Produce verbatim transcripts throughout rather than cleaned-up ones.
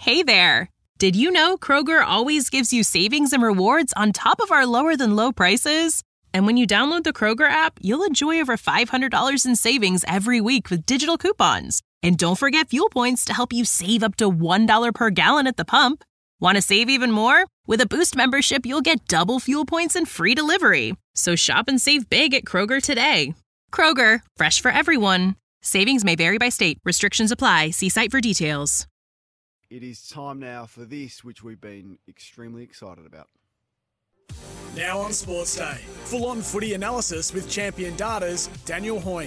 Hey there! Did you know Kroger always gives you savings and rewards on top of our lower-than-low prices? And when you download the Kroger app, you'll enjoy over five hundred dollars in savings every week with digital coupons. And don't forget fuel points to help you save up to one dollar per gallon at the pump. Want to save even more? With a Boost membership, you'll get double fuel points and free delivery. So shop and save big at Kroger today. Kroger, fresh for everyone. Savings may vary by state. Restrictions apply. See site for details. It is time now for this, which we've been extremely excited about. Now on Sports Day, full-on footy analysis with Champion Data's Daniel Hoyne.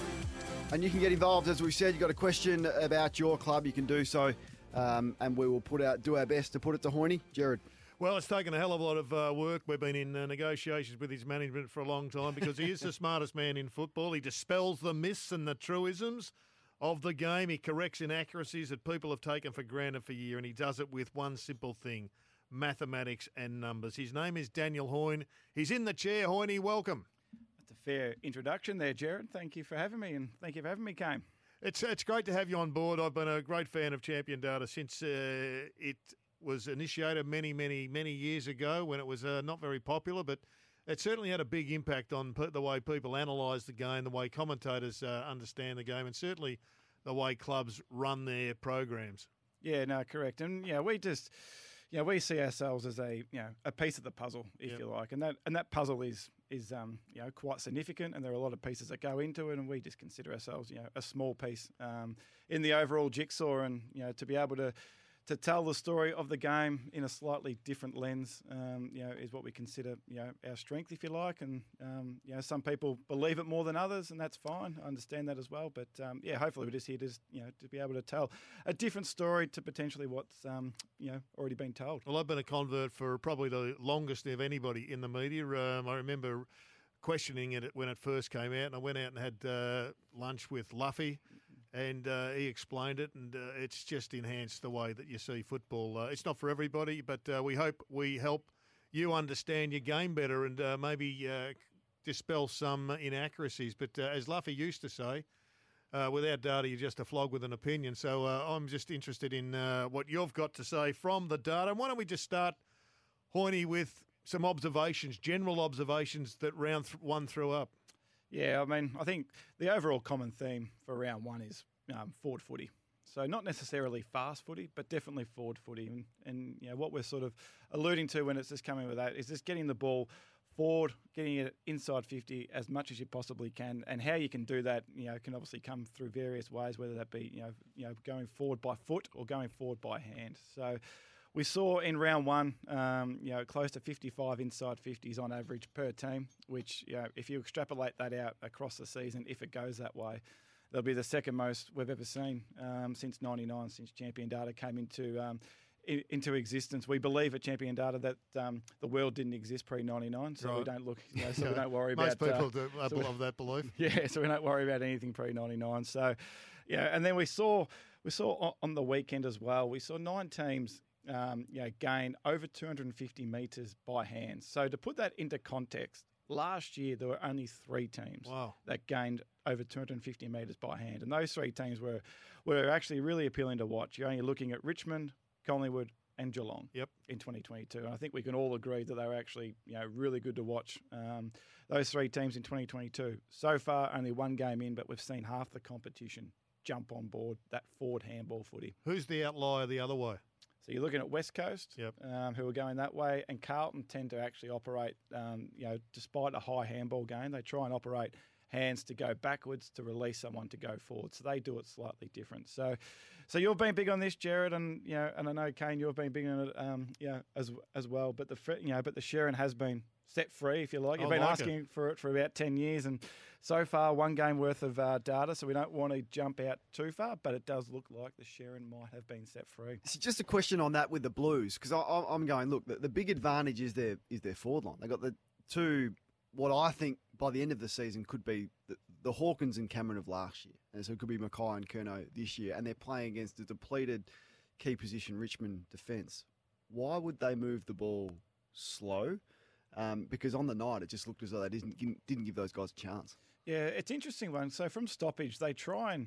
And you can get involved, as we said. You've got a question about your club, you can do so, um, and we will put out do our best to put it to Hoyne. Jared. Well, it's taken a hell of a lot of uh, work. We've been in uh, negotiations with his management for a long time because he is the smartest man in football. He dispels the myths and the truisms of the game. He corrects inaccuracies that people have taken for granted for years, and he does it with one simple thing: mathematics and numbers. His name is Daniel Hoyne. He's in the chair. Hoyne, welcome. That's a fair introduction there, Jared. Thank you for having me, and thank you for having me, Kane. It's it's great to have you on board. I've been a great fan of Champion Data since uh, it was initiated many, many, many years ago when it was uh, not very popular, but it certainly had a big impact on the way people analyse the game, the way commentators uh, understand the game, and certainly the way clubs run their programs. Yeah, no, correct. And yeah, we just, yeah, we see ourselves as a, you know, a piece of the puzzle, if yep. you like, and that and that puzzle is is um, you know, quite significant, and there are a lot of pieces that go into it, and we just consider ourselves, you know, a small piece um, in the overall jigsaw, and you know, to be able to. To tell the story of the game in a slightly different lens, um, you know, is what we consider, you know, our strength, if you like. And um, you know, some people believe it more than others, and that's fine. I understand that as well. But um, yeah, hopefully we're just here to, you know, to be able to tell a different story to potentially what's, um, you know, already been told. Well, I've been a convert for probably the longest of anybody in the media. Um, I remember questioning it when it first came out, and I went out and had uh, lunch with Luffy. And uh, he explained it, and uh, it's just enhanced the way that you see football. Uh, it's not for everybody, but uh, we hope we help you understand your game better and uh, maybe uh, dispel some inaccuracies. But uh, as Luffy used to say, uh, without data, you're just a flog with an opinion. So uh, I'm just interested in uh, what you've got to say from the data. And why don't we just start, Hoyne, with some observations, general observations that round th- one threw up. Yeah, I mean, I think the overall common theme for round one is um, forward footy. So not necessarily fast footy, but definitely forward footy. And, and you know what we're sort of alluding to when it's just coming with that is just getting the ball forward, getting it inside fifty as much as you possibly can. And how you can do that, you know, can obviously come through various ways, whether that be, you know, you know, going forward by foot or going forward by hand. So we saw in round one, um, you know, close to fifty-five inside fifties on average per team, which, you know, if you extrapolate that out across the season, if it goes that way, that'll be the second most we've ever seen um, since ninety-nine, since Champion Data came into um, I- into existence. We believe at Champion Data that um, the world didn't exist pre ninety-nine, so right. we don't look, you know, so we don't worry Most about. Most people uh, do, so love that belief. Yeah, so we don't worry about anything pre ninety-nine. So, yeah, and then we saw we saw on the weekend as well. We saw nine teams. Um, you know, gain over two hundred fifty metres by hand. So to put that into context, last year there were only three teams wow. that gained over two hundred fifty metres by hand. And those three teams were, were actually really appealing to watch. You're only looking at Richmond, Collingwood and Geelong yep. in twenty twenty-two. And I think we can all agree that they were actually, you know, really good to watch, um, those three teams in twenty twenty-two. So far, only one game in, but we've seen half the competition jump on board that forward handball footy. Who's the outlier the other way? So you're looking at West Coast, yep. um, who are going that way, and Carlton tend to actually operate, um, you know, despite a high handball game, they try and operate hands to go backwards to release someone to go forward. So they do it slightly different. So, so you've been big on this, Jared, and you know, and I know Kane, you've been big on it, um, yeah, as as well. But the you know, but the Sherrin has been set free, if you like. You've I been like asking it. for it for about ten years, and so far one game worth of uh, data. So we don't want to jump out too far, but it does look like the Sherrin might have been set free. So just a question on that with the Blues, because I'm going, look, the, the big advantage is their is their forward line. They got the two, what I think by the end of the season could be the, the Hawkins and Cameron of last year, and so it could be Mackay and Curnow this year, and they're playing against a depleted key position Richmond defence. Why would they move the ball slow? Um, because on the night, it just looked as though they didn't didn't give those guys a chance. Yeah, it's an interesting one. So from stoppage, they try and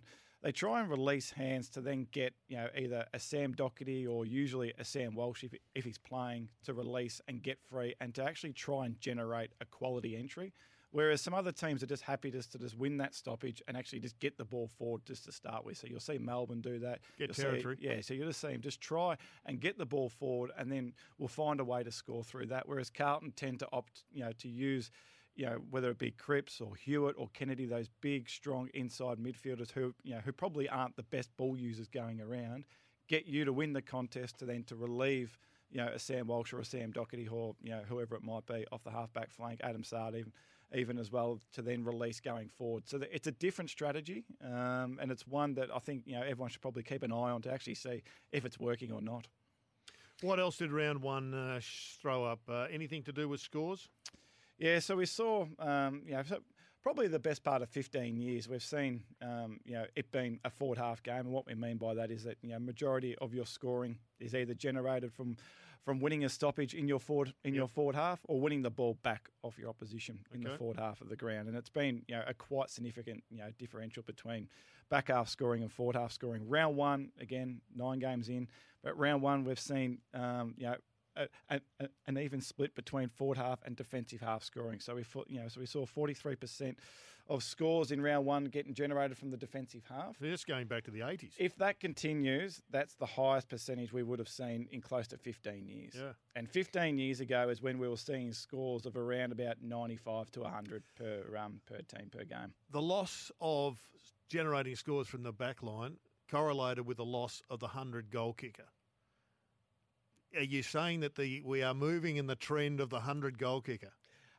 they try and release hands to then get, you know, either a Sam Doherty or usually a Sam Walsh if, if he's playing to release and get free and to actually try and generate a quality entry. Whereas some other teams are just happy just to just win that stoppage and actually just get the ball forward just to start with. So you'll see Melbourne do that. Get you'll territory. See, yeah, so you'll just see them just try and get the ball forward and then we'll find a way to score through that. Whereas Carlton tend to opt, you know, to use, you know, whether it be Cripps or Hewitt or Kennedy, those big, strong inside midfielders who, you know, who probably aren't the best ball users going around, get you to win the contest to then to relieve, you know, a Sam Walsh or a Sam Doherty or, you know, whoever it might be off the half-back flank, Adam Sard even, even as well, to then release going forward. So it's a different strategy, um, and it's one that I think, you know, everyone should probably keep an eye on to actually see if it's working or not. What else did round one uh, throw up? Uh, anything to do with scores? Yeah, so we saw, um, you know, so probably the best part of fifteen years, we've seen, um, you know, it being a forward half game. And what we mean by that is that, you know, majority of your scoring is either generated from from winning a stoppage in your forward in yep. your forward half or winning the ball back off your opposition in okay. the forward half of the ground. And it's been, you know, a quite significant, you know, differential between back half scoring and forward half scoring. Round one, again, nine games in, but round one we've seen, um, you know, A, a, an even split between forward half and defensive half scoring. So we, you know, so we saw forty-three percent of scores in round one getting generated from the defensive half. This going back to the eighties. If that continues, that's the highest percentage we would have seen in close to fifteen years. Yeah. And fifteen years ago is when we were seeing scores of around about ninety-five to one hundred per um, per team per game. The loss of generating scores from the back line correlated with the loss of the one hundred goal kicker. Are you saying that the we are moving in the trend of the one hundred goal kicker?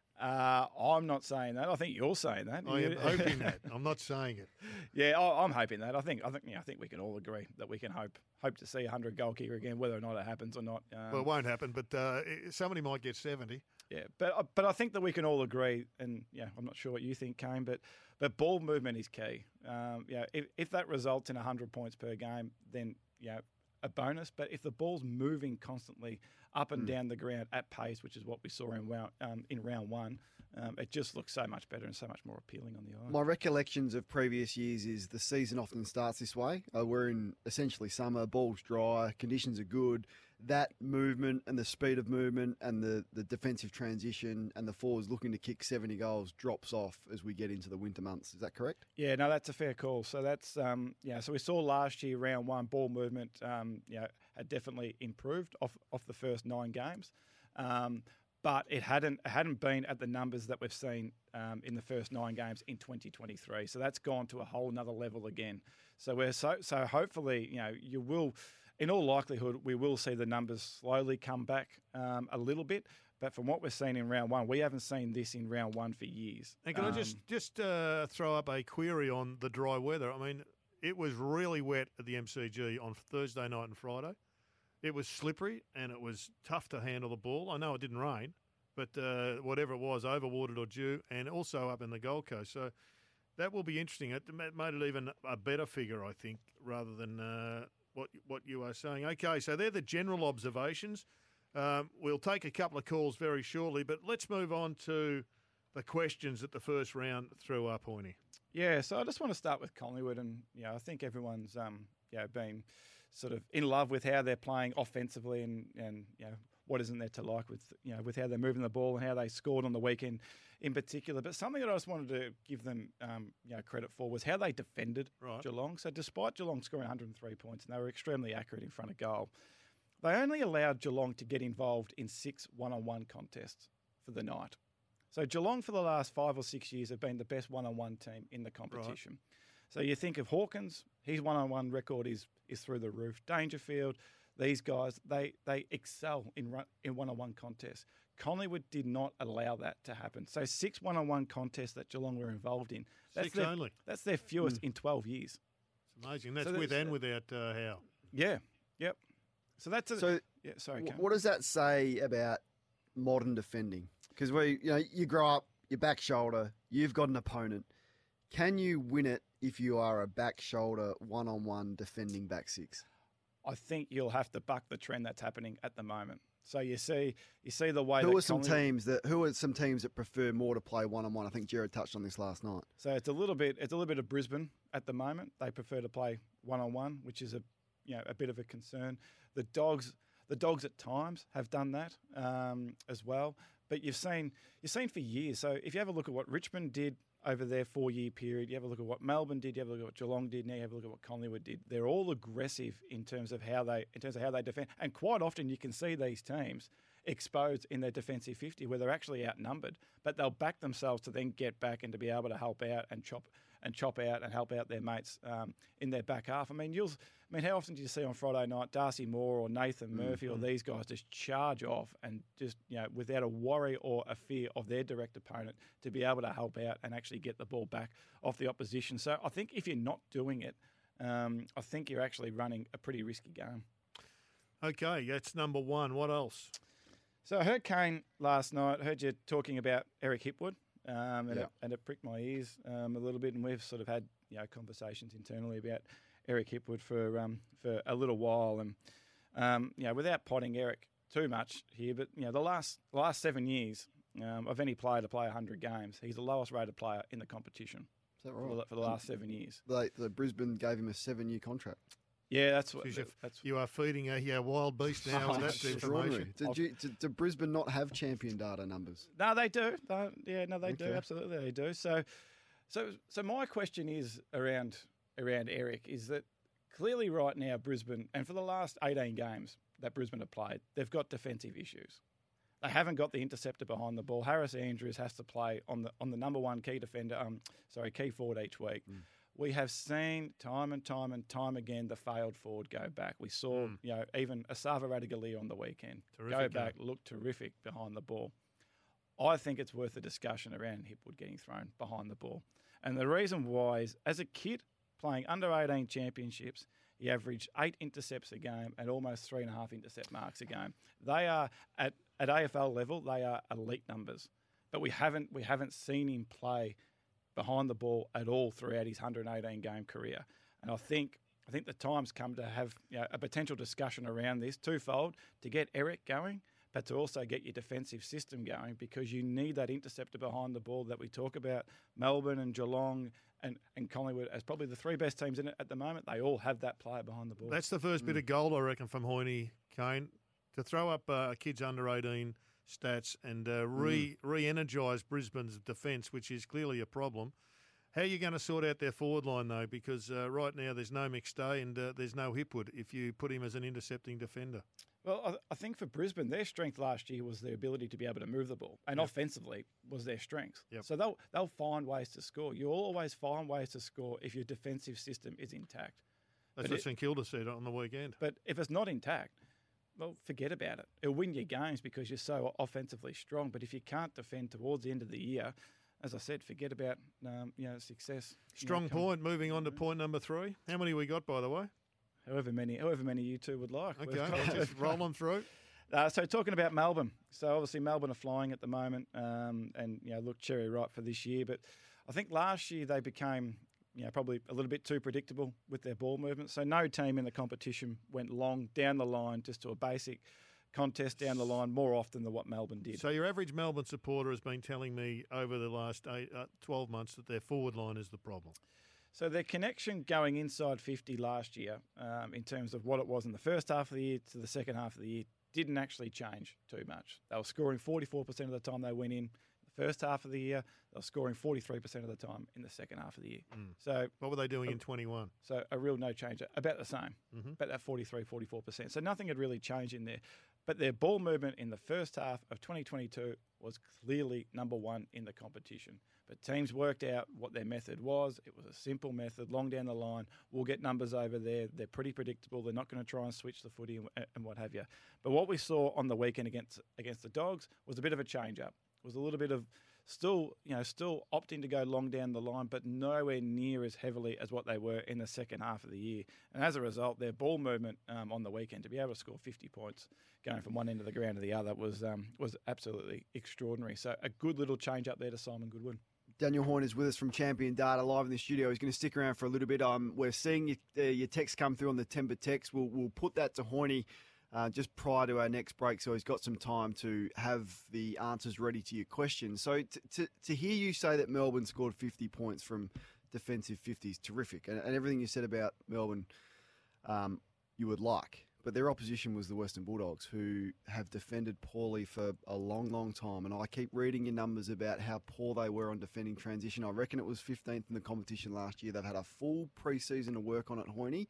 Uh, I'm not saying that. I think you're saying that. I am hoping that. I'm not saying it. Yeah, I, I'm hoping that. I think I think yeah, I think we can all agree that we can hope hope to see a one hundred goal kicker again, whether or not it happens or not. Um, well, it won't happen, but uh, somebody might get seventy. Yeah, but but I think that we can all agree, and yeah, I'm not sure what you think, Kane, but but ball movement is key. Um, yeah, if if that results in one hundred points per game, then yeah. a bonus, but if the ball's moving constantly up and mm. down the ground at pace, which is what we saw in round, um, in round one, um, it just looks so much better and so much more appealing on the eye. My recollections of previous years is the season often starts this way. Uh, we're in essentially summer, ball's dry, conditions are good. That movement and the speed of movement and the, the defensive transition and the forwards looking to kick seventy goals drops off as we get into the winter months. Is that correct? Yeah, no, that's a fair call. So that's, um, yeah, so we saw last year, round one, ball movement, um, you know, had definitely improved off, off the first nine games. Um, but it hadn't it hadn't been at the numbers that we've seen um, in the first nine games in twenty twenty-three. So that's gone to a whole nother level again. So we're so so hopefully, you know, you will, in all likelihood, we will see the numbers slowly come back um, a little bit. But from what we're seeing in round one, we haven't seen this in round one for years. And can um, I just just uh, throw up a query on the dry weather? I mean, it was really wet at the M C G on Thursday night and Friday. It was slippery and it was tough to handle the ball. I know it didn't rain, but uh, whatever it was, overwatered or dew, and also up in the Gold Coast. So that will be interesting. It made it even a better figure, I think, rather than uh, what what you are saying. Okay, so they're the general observations. Um, we'll take a couple of calls very shortly, but let's move on to the questions that the first round threw up, Hoyne. Yeah, so I just want to start with Collingwood, and you know, I think everyone's um, you know, been sort of in love with how they're playing offensively, and, and you know, what isn't there to like with you know with how they're moving the ball and how they scored on the weekend in particular. But something that I just wanted to give them um, you know credit for was how they defended right. Geelong. So despite Geelong scoring one hundred three points, and they were extremely accurate in front of goal, they only allowed Geelong to get involved in six one-on-one contests for the night. So Geelong for the last five or six years have been the best one-on-one team in the competition. Right. So you think of Hawkins, his one-on-one record is is through the roof. Dangerfield, these guys, they they excel in run, in one-on-one contests. Collingwood did not allow that to happen. So six one-on-one contests that Geelong were involved in. That's six their, only. That's their fewest mm. in twelve years. It's amazing. That's so with that's, and without uh, Howe. Yeah, yep. So that's a, so. Yeah, sorry. W- Kane. what does that say about modern defending? Because we, you know, you grow up, your back shoulder, you've got an opponent. Can you win it if you are a back shoulder one-on-one defending back six? I think you'll have to buck the trend that's happening at the moment. So you see, you see the way. Who that are some Collingwood- teams that Who are some teams that prefer more to play one on one? I think Jared touched on this last night. So it's a little bit, it's a little bit of Brisbane at the moment. They prefer to play one on one, which is a, you know, a bit of a concern. The Dogs, the Dogs at times have done that um, as well. But you've seen, you've seen for years. So if you have a look at what Richmond did over their four-year period, you have a look at what Melbourne did, you have a look at what Geelong did, now you have a look at what Collingwood did. They're all aggressive in terms of how they, in terms of how they defend, and quite often you can see these teams exposed in their defensive fifty where they're actually outnumbered, but they'll back themselves to then get back and to be able to help out and chop and chop out and help out their mates um, in their back half. I mean, you'll, I mean, how often do you see on Friday night Darcy Moore or Nathan Murphy mm-hmm. or these guys just charge off and just, you know, without a worry or a fear of their direct opponent to be able to help out and actually get the ball back off the opposition. So I think if you're not doing it, um, I think you're actually running a pretty risky game. Okay, that's number one. What else? So I heard Kane last night. I heard you talking about Eric Hipwood, um, and, yeah. it, and it pricked my ears um, a little bit. And we've sort of had you know conversations internally about Eric Hipwood for um, for a little while. And um, you know, without potting Eric too much here, but you know, the last last seven years um, of any player to play one hundred games, he's the lowest rated player in the competition. Is that for, right? the, for the last seven years. They, the Brisbane gave him a seven-year contract. Yeah, that's what. Jeez, That's, you are feeding a, a wild beast now with that Extraordinary. information. Did, you, did, did Brisbane not have champion data numbers? No, they do. They, yeah, no, they Okay. do. Absolutely, they do. So, so, so my question is around around Eric is that clearly right now Brisbane, and for the last eighteen games that Brisbane have played, they've got defensive issues. They haven't got the interceptor behind the ball. Harris Andrews has to play on the on the number one key defender. Um, sorry, key forward each week. Mm. We have seen time and time and time again the failed forward go back. We saw, mm. you know, even Asava Radigalia on the weekend terrific go game. back, look terrific behind the ball. I think it's worth a discussion around Hipwood getting thrown behind the ball. And the reason why is, as a kid playing under eighteen championships, he averaged eight intercepts a game and almost three and a half intercept marks a game. They are, at, at A F L level, they are elite numbers. But we haven't we haven't seen him play behind the ball at all throughout his one hundred eighteen game career. And I think I think the time's come to have you know, a potential discussion around this twofold, to get Eric going, but to also get your defensive system going, because you need that interceptor behind the ball that we talk about. Melbourne and Geelong and, and Collingwood as probably the three best teams in it at the moment. They all have that player behind the ball. That's the first mm. bit of gold, I reckon, from Hoyne, Kane, to throw up uh, kids under eighteen stats and uh, re mm. re-energise Brisbane's defence, which is clearly a problem. How are you going to sort out their forward line, though? Because uh, right now there's no McStay and uh, there's no Hipwood if you put him as an intercepting defender. Well, I, I think for Brisbane, their strength last year was their ability to be able to move the ball, and yep. offensively was their strength. Yep. So they'll they'll find ways to score. You'll always find ways to score if your defensive system is intact. That's but what it, St Kilda said on the weekend. But if it's not intact, well, forget about it. It'll win your games because you're so offensively strong. But if you can't defend towards the end of the year, as I said, forget about um, you know success. Strong you know, point. Moving on to point number three. How many we got, by the way? However many, however many you two would like. Okay, just roll them through. Uh, so talking about Melbourne, so obviously Melbourne are flying at the moment, um, and you know look cherry ripe for this year. But I think last year they became you know probably a little bit too predictable with their ball movement. So no team in the competition went long down the line just to a basic contest down the line more often than what Melbourne did. So your average Melbourne supporter has been telling me over the last eight, uh, twelve months that their forward line is the problem. So their connection going inside fifty last year, um, in terms of what it was in the first half of the year to the second half of the year, didn't actually change too much. They were scoring forty-four percent of the time they went in the first half of the year. They were scoring forty-three percent of the time in the second half of the year. Mm. So what were they doing a, in twenty-one? So a real no change, about the same, mm-hmm. about that forty-three, forty-four percent. So nothing had really changed in there. But their ball movement in the first half of twenty twenty-two was clearly number one in the competition. But teams worked out what their method was. It was a simple method, long down the line. We'll get numbers over there. They're pretty predictable. They're not going to try and switch the footy and, and what have you. But what we saw on the weekend against against the Dogs was a bit of a change-up. It was a little bit of still, you know, still opting to go long down the line, but nowhere near as heavily as what they were in the second half of the year. And as a result, their ball movement um, on the weekend, to be able to score fifty points going from one end of the ground to the other, was um, was absolutely extraordinary. So a good little change up there to Simon Goodwin. Daniel Hoyne is with us from Champion Data live in the studio. He's going to stick around for a little bit. Um, we're seeing your, uh, your text come through on the Timber text. We'll, we'll put that to Hoyne uh, just prior to our next break, so he's got some time to have the answers ready to your questions. So t- to to hear you say that Melbourne scored fifty points from defensive fifty is terrific, and, and everything you said about Melbourne, um, you would like. But their opposition was the Western Bulldogs, who have defended poorly for a long, long time. And I keep reading your numbers about how poor they were on defending transition. I reckon it was fifteenth in the competition last year. They've had a full pre-season to work on at Hoyne,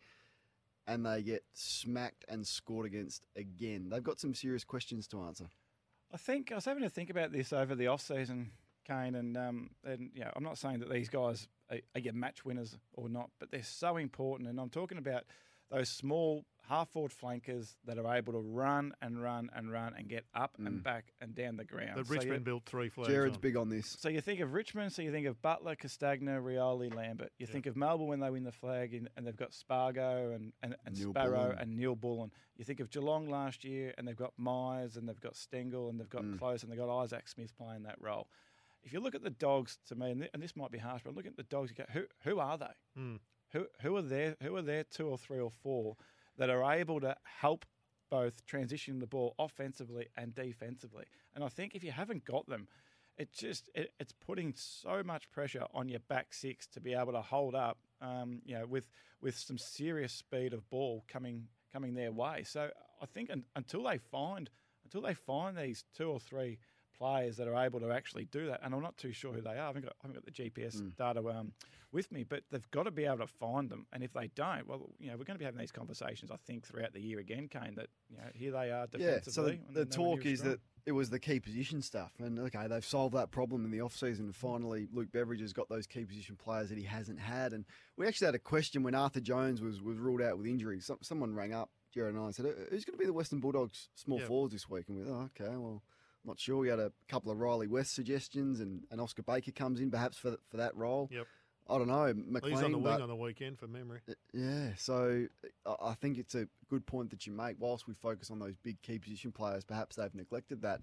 and they get smacked and scored against again. They've got some serious questions to answer. I think I was having to think about this over the off-season, Kane, and um, and yeah, I'm not saying that these guys are, are get match winners or not, but they're so important. And I'm talking about those small half-forward flankers that are able to run and run and run and get up mm. and back and down the ground. The so Richmond you, built three flags Jared's on. big on this. So you think of Richmond, so you think of Butler, Castagna, Rioli, Lambert. You yep. think of Melbourne when they win the flag in, and they've got Spargo and, and, and Sparrow Bullen. and Neil Bullen. You think of Geelong last year and they've got Myers and they've got Stengel and they've got mm. Close and they've got Isaac Smith playing that role. If you look at the Dogs, to me, and, th- and this might be harsh, but look at the Dogs, you go, who, who are they? Mm. Who, who, are there, who are there two or three or four that are able to help both transition the ball offensively and defensively? And I think if you haven't got them, it just it, it's putting so much pressure on your back six to be able to hold up, um, you know, with with some serious speed of ball coming coming their way. So I think un, until they find until they find these two or three players that are able to actually do that, and I'm not too sure who they are. I haven't got, I haven't got the G P S mm. data um, with me, but they've got to be able to find them. And if they don't, well, you know, we're going to be having these conversations, I think, throughout the year again, Kane, that, you know, here they are defensively. Yeah, so the, the talk is that it was the key position stuff. And, okay, they've solved that problem in the off-season, and finally Luke Beveridge has got those key position players that he hasn't had. And we actually had a question when Arthur Jones was, was ruled out with injury. Some, someone rang up, Jared and I, and said, who's going to be the Western Bulldogs small yep. forwards this week? And we thought, oh, okay, well... Not sure. We had a couple of Riley West suggestions, and, and Oscar Baker comes in perhaps for for that role. Yep. I don't know. McLean, he's on the wing but, on the weekend for memory. Yeah. So I think it's a good point that you make. Whilst we focus on those big key position players, perhaps they've neglected that.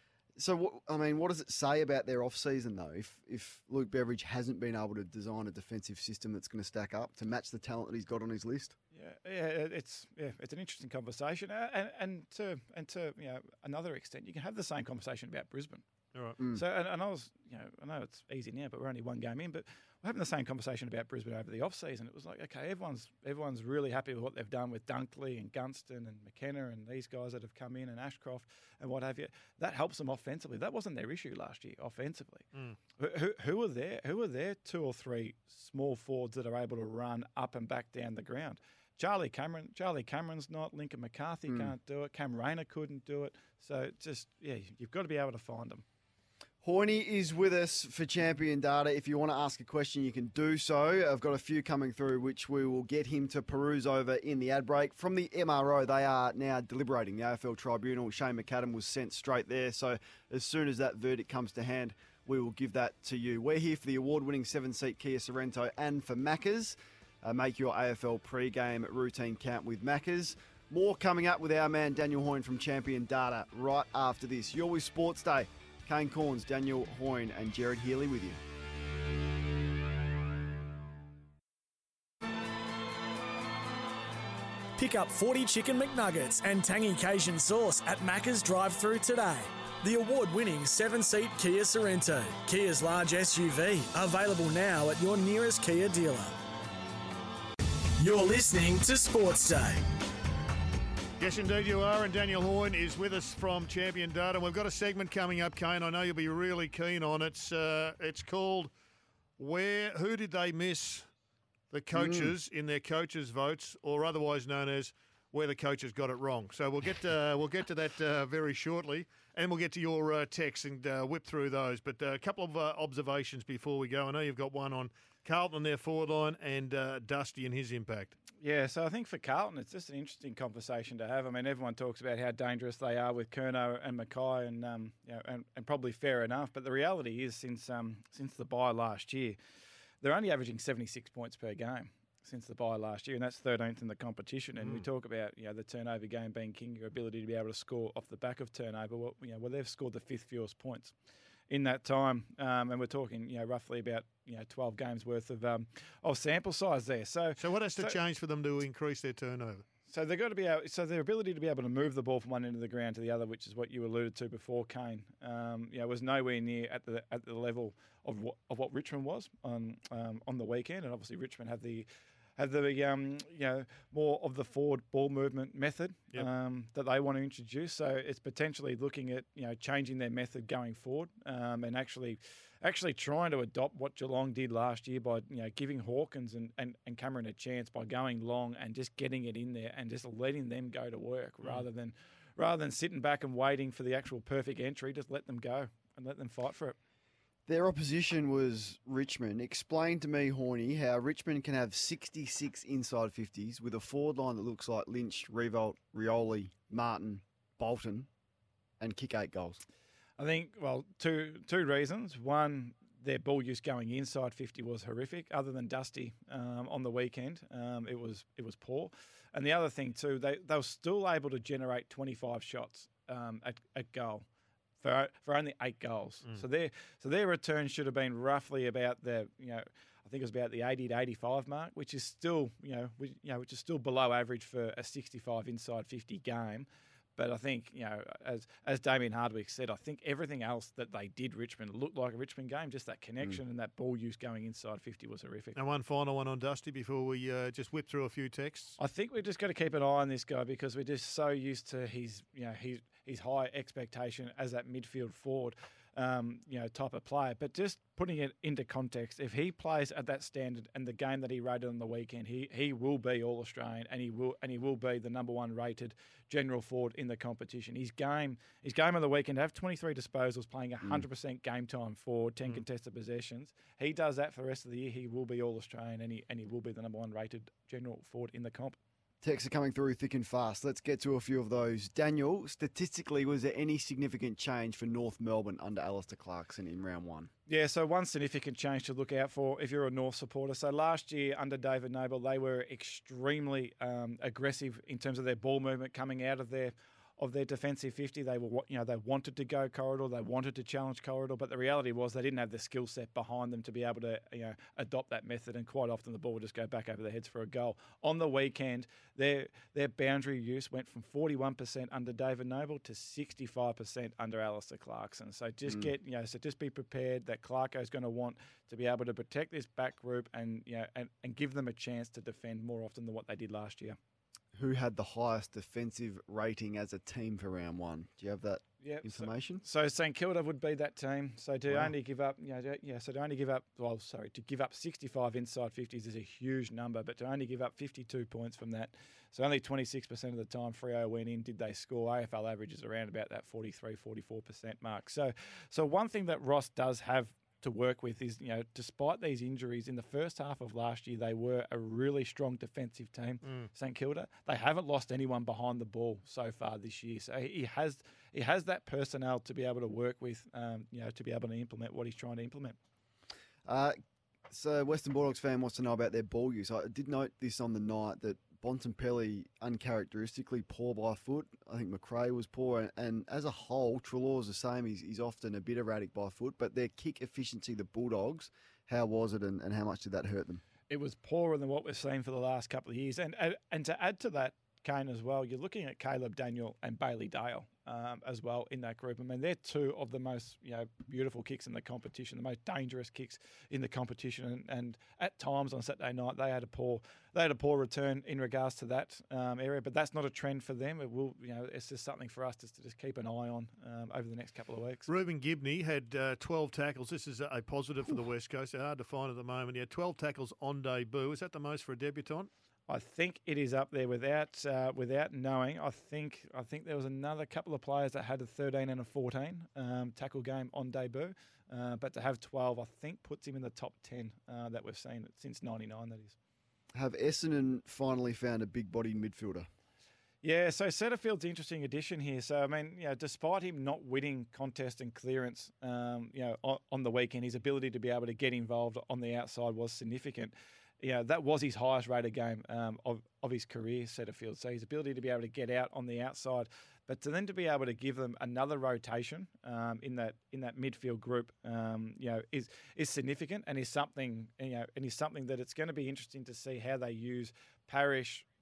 So what, I mean, what does it say about their off season though? If if Luke Beveridge hasn't been able to design a defensive system that's going to stack up to match the talent that he's got on his list. Yeah, yeah, it's yeah, it's an interesting conversation, uh, and and to and to you know another extent, you can have the same conversation about Brisbane. All right. Mm. So and, and I was you know I know it's easy now, but we're only one game in, but we're having the same conversation about Brisbane over the off season. It was like, okay, everyone's everyone's really happy with what they've done with Dunkley and Gunston and McKenna and these guys that have come in and Ashcroft and what have you. That helps them offensively. That wasn't their issue last year offensively. Mm. Who, who are there? Who are there? Two or three small forwards that are able to run up and back down the ground. Charlie Cameron, Charlie Cameron's not. Lincoln McCarthy mm. can't do it. Cam Rayner couldn't do it. So just yeah, you've got to be able to find them. Hoyne is with us for Champion Data. If you want to ask a question, you can do so. I've got a few coming through, which we will get him to peruse over in the ad break. From the M R O, they are now deliberating. The A F L Tribunal, Shane McAdam was sent straight there. So as soon as that verdict comes to hand, we will give that to you. We're here for the award-winning seven-seat Kia Sorrento and for Maccas. Uh, make your A F L pre-game routine count with Maccas. More coming up with our man Daniel Hoyne from Champion Data right after this. You're with Sports Day. Kane Corns, Daniel Hoyne and Jared Healy with you. Pick up forty Chicken McNuggets and tangy Cajun sauce at Macca's drive-thru today. The award-winning seven-seat Kia Sorrento, Kia's large S U V, available now at your nearest Kia dealer. You're listening to Sports Day. Yes, indeed you are, and Daniel Hoyne is with us from Champion Data. We've got a segment coming up, Kane. I know you'll be really keen on it. It's, uh, it's called Where, Who Did They Miss the Coaches mm. in their coaches' votes, or otherwise known as Where the Coaches Got It Wrong. So we'll get to, we'll get to that uh, very shortly, and we'll get to your uh, texts and uh, whip through those. But uh, a couple of uh, observations before we go. I know you've got one on Carlton and their forward line and uh, Dusty and his impact. Yeah, so I think for Carlton, it's just an interesting conversation to have. I mean, everyone talks about how dangerous they are with Curnow and Mackay, and um, you know, and, and probably fair enough. But the reality is, since um, since the bye last year, they're only averaging seventy-six points per game since the bye last year, and that's thirteenth in the competition. And mm. we talk about you know the turnover game being king, your ability to be able to score off the back of turnover. Well, you know, well they've scored the fifth fewest points in that time, um, and we're talking, you know, roughly about you know twelve games worth of um, of sample size there. So, so what has to so, change for them to increase their turnover? So they've got to be able, so their ability to be able to move the ball from one end of the ground to the other, which is what you alluded to before, Kane, um, you know, was nowhere near at the at the level of what of what Richmond was on um, on the weekend, and obviously Richmond have the have the um, you know more of the forward ball movement method Yep. um, that they want to introduce. So it's potentially looking at you know changing their method going forward um, and actually actually trying to adopt what Geelong did last year by you know giving Hawkins and, and, and Cameron a chance by going long and just getting it in there and just letting them go to work mm. rather than rather than sitting back and waiting for the actual perfect entry. Just let them go and let them fight for it. Their opposition was Richmond. Explain to me, Horny, how Richmond can have sixty-six inside fifties with a forward line that looks like Lynch, Revolt, Rioli, Martin, Bolton, and kick eight goals. I think, well, two two reasons. One, their ball use going inside fifty was horrific. Other than Dusty um, on the weekend, um, it was it was poor. And the other thing too, they they were still able to generate twenty-five shots um, at, at goal for for only eight goals. Mm. So their so their return should have been roughly about the you know I think it was about the eighty to eighty-five mark, which is still you know which, you know which is still below average for a sixty-five inside fifty game. But I think, you know, as as Damien Hardwick said, I think everything else that they did Richmond looked like a Richmond game. Just that connection mm. and that ball use going inside fifty was horrific. And one final one on Dusty before we uh, just whip through a few texts. I think we've just got to keep an eye on this guy because we're just so used to his, you know, his his high expectation as that midfield forward. Um, you know, type of player. But just putting it into context, if he plays at that standard and the game that he rated on the weekend, he he will be All Australian and he will and he will be the number one rated general forward in the competition. His game, his game on the weekend, have twenty-three disposals, playing one hundred percent mm. game time for ten mm. contested possessions. He does that for the rest of the year. He will be All Australian and he and he will be the number one rated general forward in the comp. Texts are coming through thick and fast. Let's get to a few of those. Daniel, statistically, was there any significant change for North Melbourne under Alistair Clarkson in round one? Yeah, so one significant change to look out for if you're a North supporter. So last year under David Noble, they were extremely um, aggressive in terms of their ball movement coming out of their of their defensive fifty. They were, you know, they wanted to go corridor, they wanted to challenge corridor, but the reality was they didn't have the skill set behind them to be able to, you know, adopt that method. And quite often the ball would just go back over their heads for a goal. On the weekend, their their boundary use went from forty-one percent under David Noble to sixty-five percent under Alistair Clarkson. So just mm. get, you know, so just be prepared that Clarko is going to want to be able to protect this back group and, you know, and, and give them a chance to defend more often than what they did last year. Who had the highest defensive rating as a team for round one? Do you have that yep. information? So, so St Kilda would be that team. So to wow. only give up, you know, to, yeah, so to only give up, well, sorry, to give up sixty-five inside fifties is a huge number, but to only give up fifty-two points from that, so only twenty-six percent of the time Freo went in, did they score? A F L average is around about that forty-three, forty-four percent mark. So, so one thing that Ross does have to work with is, you know, despite these injuries in the first half of last year, they were a really strong defensive team. Mm. St Kilda, they haven't lost anyone behind the ball so far this year. So he has he has that personnel to be able to work with, um, you know, to be able to implement what he's trying to implement. Uh, so Western Bulldogs fan wants to know about their ball use. I did note this on the night that Bontempelli uncharacteristically poor by foot. I think McRae was poor, and, and as a whole, Treloar's the same. He's, he's often a bit erratic by foot, but their kick efficiency, the Bulldogs, how was it, and, and how much did that hurt them? It was poorer than what we've seen for the last couple of years, and and, and to add to that, Kane, as well, you're looking at Caleb Daniel and Bailey Dale um, as well in that group. I mean, they're two of the most, you know, beautiful kicks in the competition, the most dangerous kicks in the competition. And, and at times on Saturday night, they had a poor they had a poor return in regards to that um, area. But that's not a trend for them. It will, you know, it's just something for us just to just keep an eye on um, over the next couple of weeks. Ruben Gibney had uh, twelve tackles. This is a positive for the West Coast. They're hard to find at the moment. He had twelve tackles on debut. Is that the most for a debutant? I think it is up there without uh, without knowing. I think I think there was another couple of players that had a thirteen and a fourteen um, tackle game on debut, uh, but to have twelve, I think puts him in the top ten uh, that we've seen since ninety-nine. That is. Have Essendon finally found a big-bodied midfielder? Yeah, so Setterfield's an interesting addition here. So I mean, you know, despite him not winning contest and clearance, um, you know, on, on the weekend, his ability to be able to get involved on the outside was significant. Yeah, that was his highest rated game um, of, of his career, Setterfield. So his ability to be able to get out on the outside, but to then to be able to give them another rotation um, in that in that midfield group, um, you know, is is significant and is something you know and is something that it's going to be interesting to see how they use Parrish,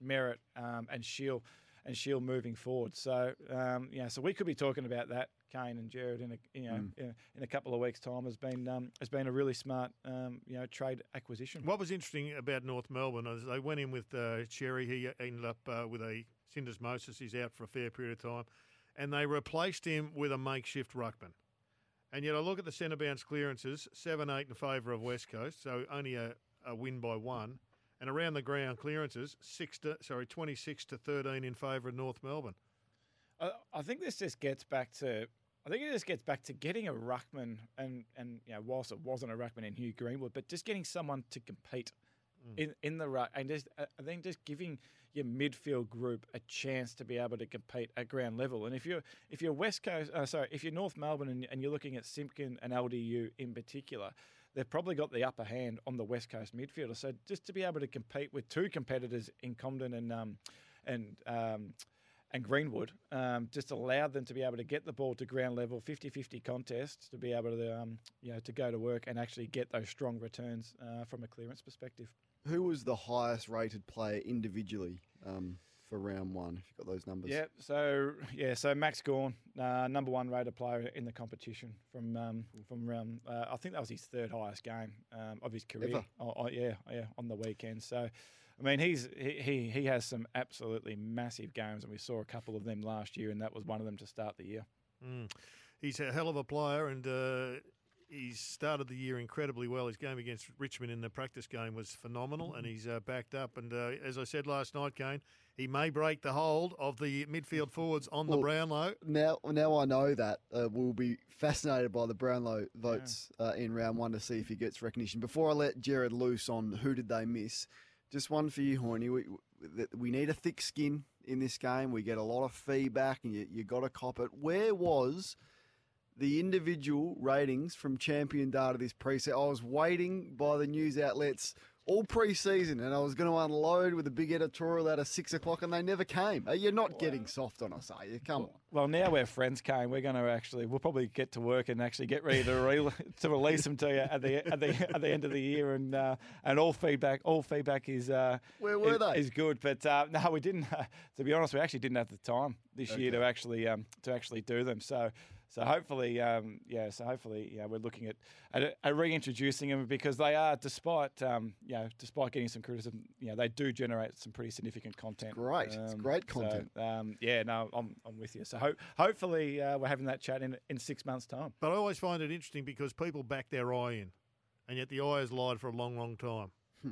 Merritt, um, and Shield and Shield moving forward. So um, yeah, so we could be talking about that, Kane and Jared, in a you know mm. in, a, in a couple of weeks' time. Has been um, has been a really smart um, you know trade acquisition. What was interesting about North Melbourne is they went in with uh, Cherry. He ended up uh, with a syndesmosis. He's out for a fair period of time, and they replaced him with a makeshift ruckman. And yet I look at the centre bounce clearances, seven eight in favour of West Coast, so only a, a win by one. And around the ground clearances, six to, sorry, twenty-six to thirteen in favour of North Melbourne. I, I think this just gets back to, I think it just gets back to getting a ruckman, and, and you know, whilst it wasn't a ruckman in Hugh Greenwood, but just getting someone to compete mm. in, in the ruck, and just uh, I think just giving your midfield group a chance to be able to compete at ground level. And if you're if you're West Coast, uh, sorry, if you're North Melbourne and, and you're looking at Simpkin and L D U in particular, they've probably got the upper hand on the West Coast midfielder. So just to be able to compete with two competitors in Comden and um, and um, and Greenwood, um, just allowed them to be able to get the ball to ground level, fifty-fifty contests, to be able to um, you know to go to work and actually get those strong returns uh, from a clearance perspective. Who was the highest rated player individually um, for round one, if you've got those numbers? Yeah, so yeah, so Max Gawn, uh, number one rated player in the competition from um, from round. Uh, I think that was his third highest game um, of his career. Oh, oh, yeah, yeah, on the weekend. So, I mean, he's he, he he has some absolutely massive games, and we saw a couple of them last year, and that was one of them to start the year. Mm. He's a hell of a player, and uh, he's started the year incredibly well. His game against Richmond in the practice game was phenomenal, and he's uh, backed up. And uh, as I said last night, Kane, he may break the hold of the midfield forwards on well, the Brownlow. Now, now I know that. Uh, we'll be fascinated by the Brownlow votes yeah. uh, in round one to see if he gets recognition. Before I let Jared loose on who did they miss, just one for you, Horny. We, we need a thick skin in this game. We get a lot of feedback, and you, you got to cop it. Where was the individual ratings from Champion Data this pre-season? I was waiting by the news outlets all pre-season, and I was going to unload with a big editorial at a six o'clock, and they never came. You're not well, getting soft on us, are you? Come on. Well, now we're friends, Kane. We're going to actually, we'll probably get to work and actually get ready to re- to release them to you at the at the at the end of the year, and uh, and all feedback, all feedback is uh, where were is, they? Is good, but uh, no, we didn't. Uh, to be honest, we actually didn't have the time this okay. year to actually um, to actually do them. So. So hopefully, um, yeah. So hopefully, yeah, we're looking at, at, at reintroducing them, because they are, despite um, you know, despite getting some criticism, you know, they do generate some pretty significant content. It's great, um, it's great content. So, um, yeah, no, I'm I'm with you. So ho- hopefully, uh, we're having that chat in in six months' time. But I always find it interesting because people back their eye in, and yet the eye has lied for a long, long time. Hmm.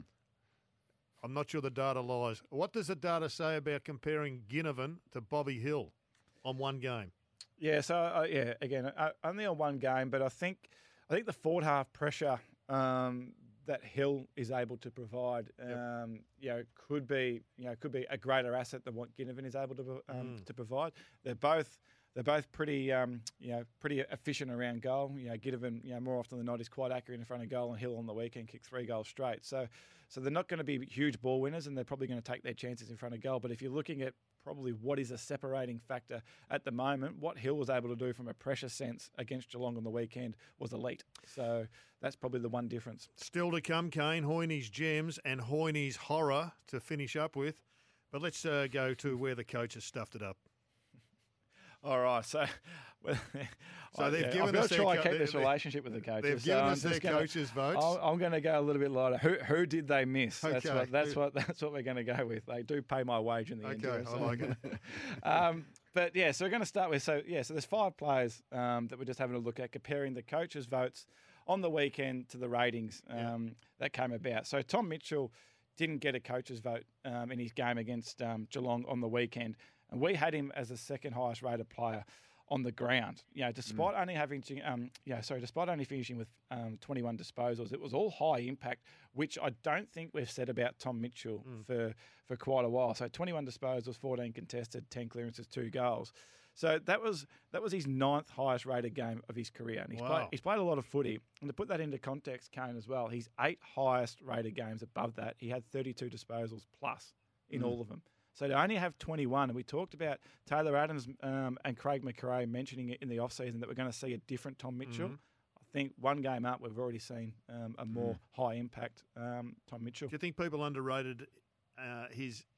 I'm not sure the data lies. What does the data say about comparing Ginnivan to Bobby Hill on one game? Yeah, so uh, yeah, again, uh, only on one game, but I think I think the forward half pressure um, that Hill is able to provide, um, yep. you know, could be you know could be a greater asset than what Ginnivan is able to um, mm. to provide. They're both they're both pretty um, you know pretty efficient around goal. You know, Ginnivan, you know, more often than not is quite accurate in front of goal, and Hill on the weekend kicked three goals straight. So so they're not going to be huge ball winners, and they're probably going to take their chances in front of goal. But if you're looking at probably what is a separating factor at the moment, what Hill was able to do from a pressure sense against Geelong on the weekend was elite. So that's probably the one difference. Still to come, Kane, Hoyney's gems and Hoyney's horror to finish up with. But let's uh, go to where the coaches stuffed it up. All right, so well, so they've yeah, given I'm us going to try and keep co- this relationship with the coaches. They've given so us their gonna, coaches' votes. I'm, I'm going to go a little bit lighter. Who who did they miss? Okay. That's what that's what that's what we're going to go with. They do pay my wage in the okay, end. Okay, I like it. um, but yeah, so we're going to start with so yeah, so there's five players um, that we're just having a look at, comparing the coaches' votes on the weekend to the ratings um, yeah. that came about. So Tom Mitchell didn't get a coach's vote um, in his game against um, Geelong on the weekend, and we had him as the second highest rated player on the ground. You know, despite mm. only having to, um, yeah, sorry, despite only finishing with um, twenty-one disposals, it was all high impact, which I don't think we've said about Tom Mitchell mm. for, for quite a while. So twenty-one disposals, fourteen contested, ten clearances, two goals. So that was that was his ninth highest rated game of his career. And he's, wow. played, he's played a lot of footy. And to put that into context, Kane, as well, his eight highest rated games above that, he had thirty-two disposals plus in mm. all of them. So to only have twenty-one, and we talked about Taylor Adams um, and Craig McRae mentioning it in the off-season that we're going to see a different Tom Mitchell. Mm-hmm. I think one game up, we've already seen um, a more mm. high-impact um, Tom Mitchell. Do you think people underrated uh, his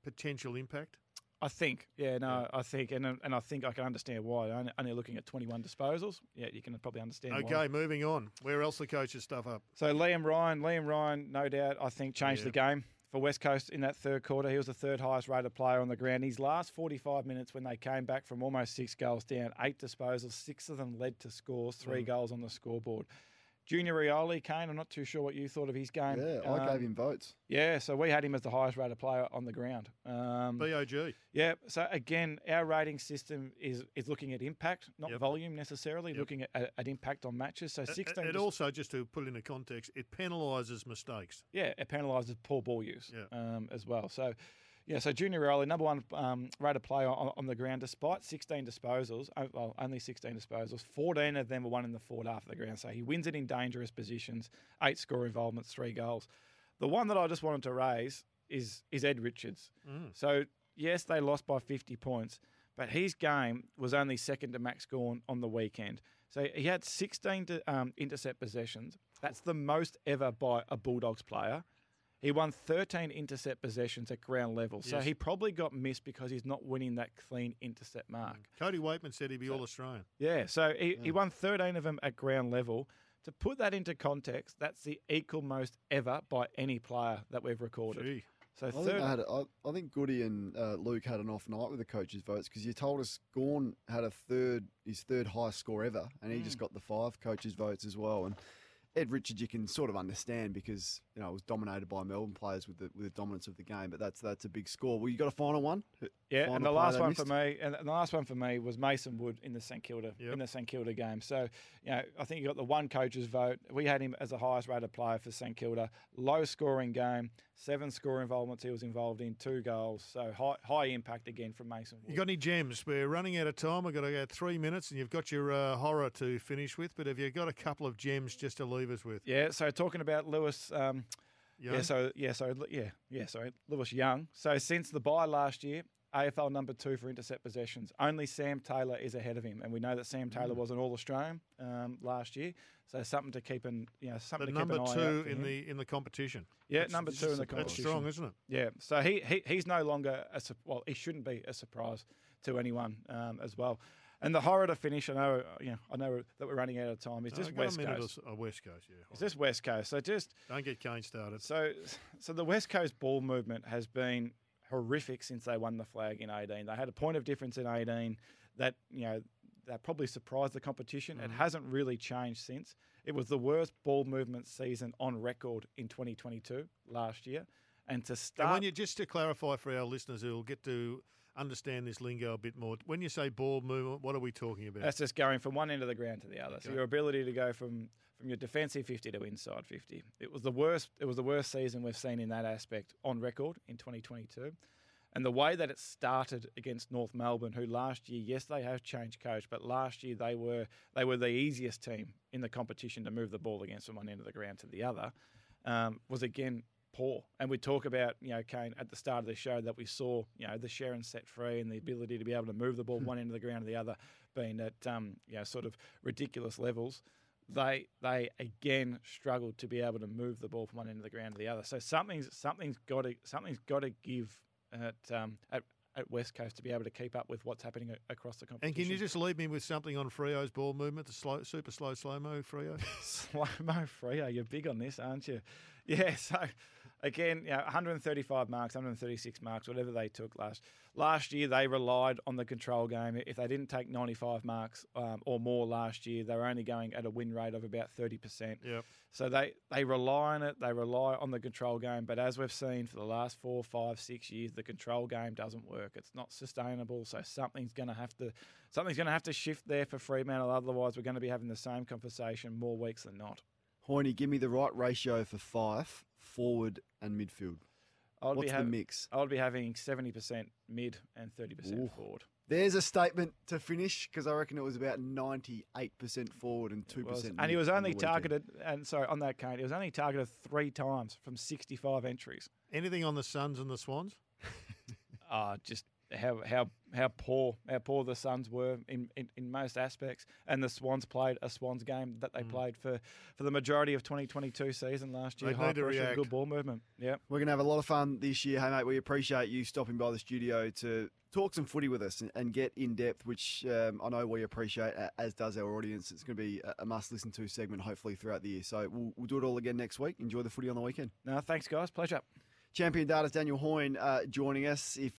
potential impact? I think, yeah, no, I think, and and I think I can understand why. Only, only looking at twenty-one disposals, yeah, you can probably understand why. Okay, moving on. Where else the coaches stuff up? So Liam Ryan, Liam Ryan, no doubt, I think changed Yeah. the game for West Coast in that third quarter. He was the third highest rated player on the ground. His last forty-five minutes when they came back from almost six goals down, eight disposals, six of them led to scores, three Mm. goals on the scoreboard. Junior Rioli, Kane, I'm not too sure what you thought of his game. Yeah, I Um, gave him votes. Yeah, so we had him as the highest rated player on the ground. Um, B O G. yeah, so again, our rating system is is looking at impact, not Yep. volume necessarily, Yep. looking at, at, at impact on matches. So It, sixteen. it dis- also, just to put it into context, it penalises mistakes. yeah, it penalises poor ball use Yeah. um, as well. So, yeah, so Junior Rioli, number one um, rated player on, on the ground, despite sixteen disposals, oh, well, only sixteen disposals, fourteen of them were won in the forward half of the ground. So he wins it in dangerous positions, eight score involvements, three goals. The one that I just wanted to raise is is Ed Richards. Mm. So, yes, they lost by fifty points, but his game was only second to Max Gawn on the weekend. So he had sixteen to, um, intercept possessions. That's the most ever by a Bulldogs player. He won thirteen intercept possessions at ground level. So Yes. he probably got missed because he's not winning that clean intercept mark. Cody Waitman said he'd be All-Australian. Yeah, so he, he won thirteen of them at ground level. To put that into context, that's the equal most ever by any player that we've recorded. Gee. So I think, third, they had, I, I think Goody and uh, Luke had an off night with the coaches' votes because you told us Gawn had a third, his third highest score ever, and he Mm. just got the five coaches' votes as well. And Ed Richards, you can sort of understand because you know it was dominated by Melbourne players with the with the dominance of the game, but that's that's a big score. Well, you got a final one. Yeah, Final and the player last they one missed? for me, and the last one for me was Mason Wood in the St Kilda Yep. in the St Kilda game. So, you know, I think you got the one coach's vote. We had him as the highest rated player for St Kilda. Low scoring game, seven score involvements he was involved in, two goals. So high high impact again from Mason Wood. You got any gems? We're running out of time. We've got to go three minutes, and you've got your uh, horror to finish with. But have you got a couple of gems just to leave us with? Yeah. So talking about Lewis. Um, Young? Yeah, so yeah, so yeah, yeah, sorry, Lewis Young. So since the bye last year, A F L number two for intercept possessions. Only Sam Taylor is ahead of him, and we know that Sam Taylor was an All Australian um, last year. So something to keep an you know something the to keep number an eye two out for in him. the in the competition. Yeah, That's- number two in the That's competition. strong, isn't it? Yeah, so he, he he's no longer a su- well, he shouldn't be a surprise to anyone um, as well. And the horror to finish, I know, you know, I know that we're running out of time. Is Oh, just got a West minute Coast. or s- oh, West Coast, yeah. It's just West Coast. So just Don't get Kane started. So, so the West Coast ball movement has been horrific since they won the flag in eighteen. They had a point of difference in eighteen that you know that probably surprised the competition. It hasn't really changed since. It was the worst ball movement season on record in twenty twenty-two last year, and to And start. when you, just to clarify for our listeners who will get to understand this lingo a bit more, when you say ball movement, what are we talking about? That's just going from one end of the ground to the other. So Okay. your ability to go from, from your defensive fifty to inside fifty. It was the worst. It was the worst season we've seen in that aspect on record in twenty twenty-two. And the way that it started against North Melbourne, who last year, yes, they have changed coach, but last year they were they were the easiest team in the competition to move the ball against from one end of the ground to the other, um, was again poor. And we talk about, you know, Kane, at the start of the show that we saw, you know, the Sharon set free and the ability to be able to move the ball one end of the ground to the other being at, um, you know, sort of ridiculous levels. They they again struggled to be able to move the ball from one end of the ground to the other. So something's something's got to something's got to give at um at, at West Coast to be able to keep up with what's happening a- across the competition. and can you just leave me with something on Freo's ball movement, the slow, super slow slow-mo Freo? slow-mo Freo, you're big on this, aren't you? Yeah, so again, you know, one hundred thirty-five marks, one hundred thirty-six marks, whatever they took last last year, they relied on the control game. If they didn't take ninety-five marks um, or more last year, they were only going at a win rate of about thirty percent. Yep. So they, they rely on it, they rely on the control game, but as we've seen for the last four, five, six years, the control game doesn't work. It's not sustainable, so something's going to have to something's going to have to shift there for Fremantle. Otherwise, we're going to be having the same conversation more weeks than not. Hoyne, give me the right ratio for Fife, forward and midfield. I would What's be the hav- mix? I would be having seventy percent mid and thirty percent Ooh. forward. There's a statement to finish because I reckon it was about ninety-eight percent forward and two Was- percent. and he was only targeted, and sorry, on that count, he was only targeted three times from sixty-five entries. Anything on the Suns and the Swans? Uh, just how how how poor how poor the Suns were in, in, in most aspects, and the Swans played a Swans game that they mm. played for, for the majority of twenty twenty-two season last year. They High need to pressure, react. good ball movement. Yeah, We're going to have a lot of fun this year. Hey, mate, we appreciate you stopping by the studio to talk some footy with us and, and get in depth, which um, I know we appreciate, as does our audience. It's going to be a must-listen to segment, hopefully, throughout the year. So we'll, we'll do it all again next week. Enjoy the footy on the weekend. No, thanks, guys. Pleasure. Champion Data's Daniel Hoyne uh, joining us. If